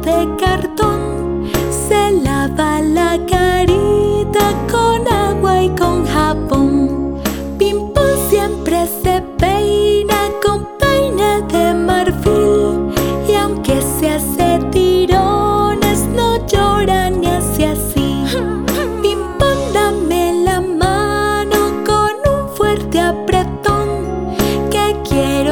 de cartón. Se lava la carita con agua y con jabón. Pimpón siempre se peina con peine de marfil, y aunque se hace tirones no llora ni hace así. Pimpón, dame la mano con un fuerte apretón, que quiero